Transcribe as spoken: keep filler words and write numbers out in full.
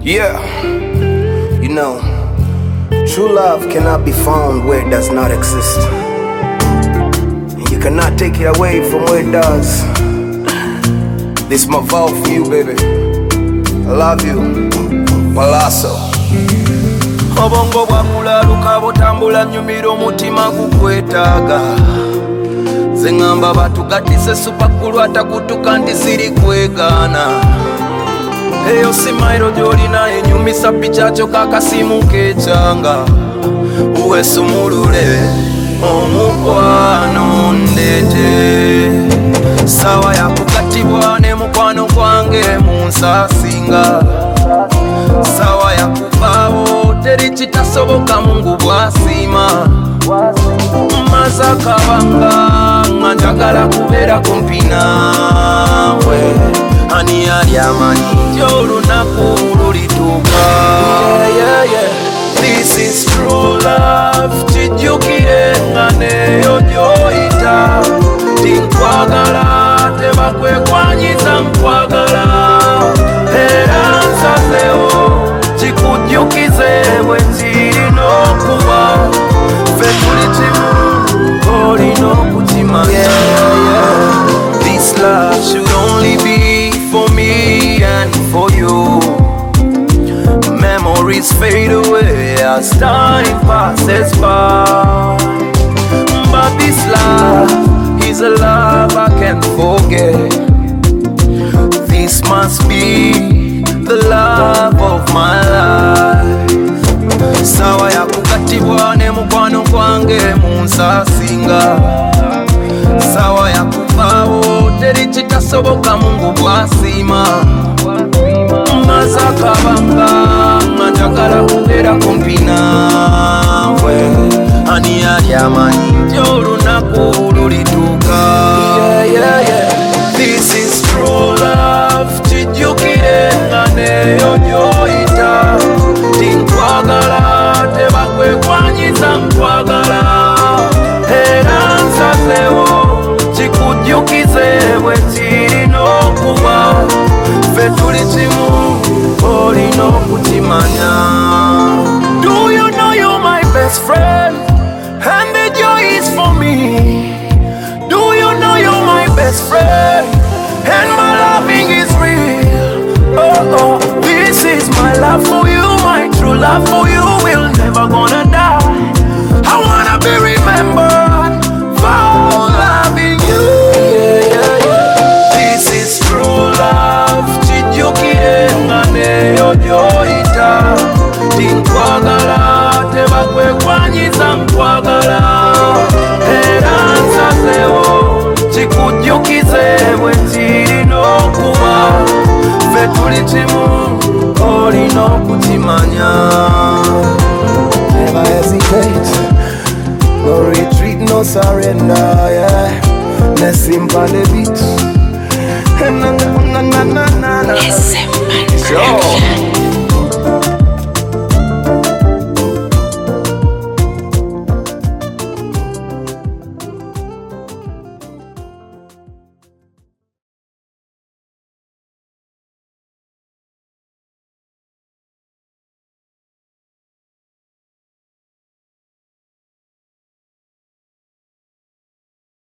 Yeah, you know, true love cannot be found where it does not exist. And you cannot take it away from where it does. This is my vow for you, baby. I love you, Palazzo. Obongo bwakulaluka butambula nyumira omutima gukwetaaga. Zengamba batugatise supakulu atakutuka nti siri kwegaana. Eyo simairo gyolina enyumisa pichacho kakasimu kechanga. Uwe sumulule omukwano ndete. Sawa ya kukatibwa ne mukwano kwange munsasinga. Sawa ya kubawo teri kitasoboka Mungu bwasima. Mazaka banga njagala kubeera kumpi naawe. Ani yali amanyi nti olunaku lulituuka. Yeah, yeah, yeah. This is true love. Kijjukire nga neyo gy'oyita. Tinkwagala tebakwekwanyiza nkwagala. Era nsazeewo kikujjukize bwe kirina okuba. Ffe tuli kimu olina okukimanya. This love should only be for me and for you. Memories fade away as time passes by. But this love is a love I can't forget. This must be the love of my life. Sawa ya kukatibwa ne mukwano kwange munsasinga. Sawa ya kubawo teri kitasoboka Mungu bwasima. Mazaka banga njagala kubeera kumpi naawe. Ani yali amanyi nti olunaku lulituuka. Yeah, yeah, yeah. This is true love. Kijjukire nga neyo gy'oyita. Tinkwagala tebakwekwanyiza nkwagala. Era nsazeewo kikujjukize bwe kirina okuba. Ffe tuli kimu olina okukimanya. Do you know you're my best friend? And the joy is for me. Do you know you're my best friend? And my loving is real. Oh, oh, this is my love for you. My true love for you will never gonna die. I wanna be remembered for loving you. Yeah, yeah, yeah. This is true love. Kijjukire nga neyo gy'oyita. Tinkwagala tebakwekwanyiza nkwagala. Era nsazeewo kikujjukize bwe kirina okuba. Ffe tuli kimu olina okukimanya. Never hesitate, no retreat, no surrender, yeah. Nesimpa the beat.